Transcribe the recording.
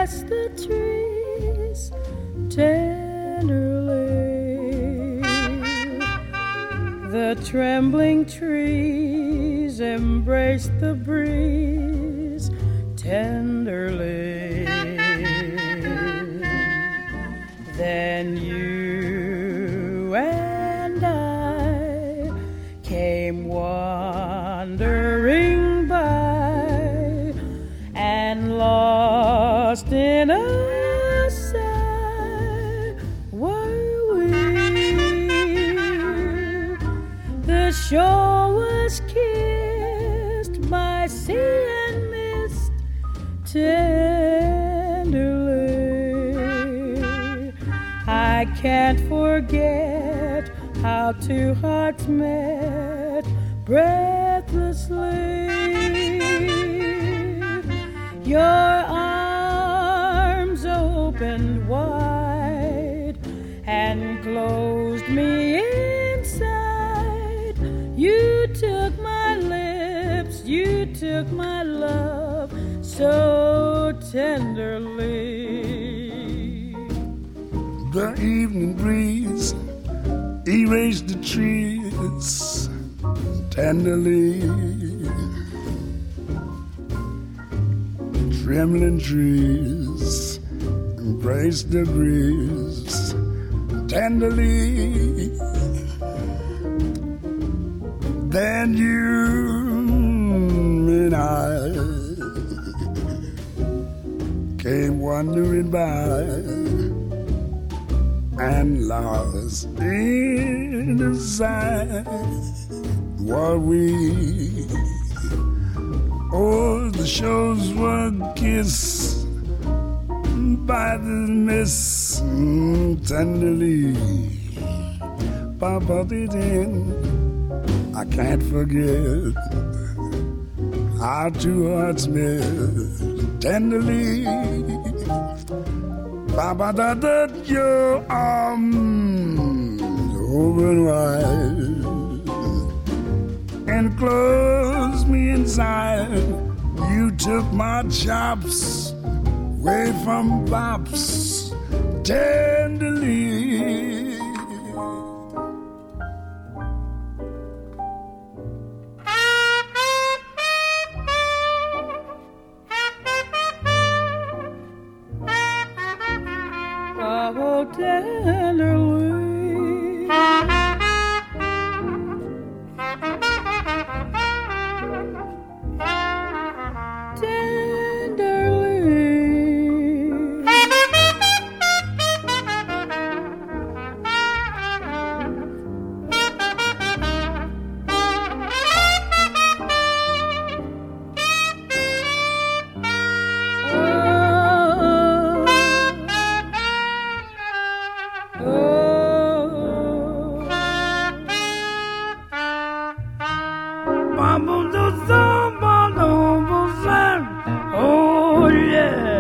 caress the trees tenderly. The trembling trees embrace the breeze tenderly. Then you and I came wandering by, and lost in a sigh were we. The shore was kissed by sea and mist tenderly. I can't forget how two hearts met breathlessly. Your arms opened wide and closed me inside. You took my lips, you took my love so tenderly. The evening breeze erased the trees tenderly. Trembling trees embraced the breeze tenderly. Then you and I came wandering by, and lost in the sight were we. Oh, the shores were kissed by the mist tenderly. Papa didn't, I can't forget how two hearts met tenderly. Papa, that your arms open wide and closed me inside. You took my chops away from pops tenderly. Oh, tenderly. Oh, yeah.